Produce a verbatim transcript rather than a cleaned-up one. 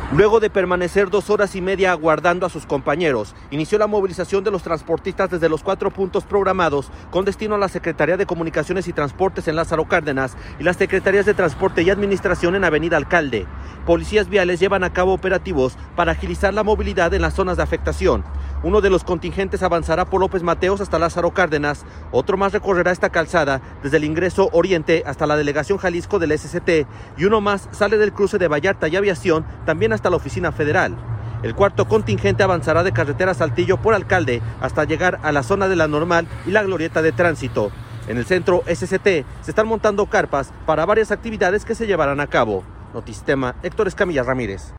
Luego de permanecer dos horas y media aguardando a sus compañeros, inició la movilización de los transportistas desde los cuatro puntos programados con destino a la Secretaría de Comunicaciones y Transportes en Lázaro Cárdenas y las Secretarías de Transporte y Administración en Avenida Alcalde. Policías viales llevan a cabo operativos para agilizar la movilidad en las zonas de afectación. Uno de los contingentes avanzará por López Mateos hasta Lázaro Cárdenas, otro más recorrerá esta calzada desde el ingreso oriente hasta la delegación Jalisco del S C T y uno más sale del cruce de Vallarta y Aviación también hasta la oficina federal. El cuarto contingente avanzará de carretera Saltillo por Alcalde hasta llegar a la zona de la Normal y la glorieta de tránsito. En el centro S C T se están montando carpas para varias actividades que se llevarán a cabo. Notisistema, Héctor Escamilla Ramírez.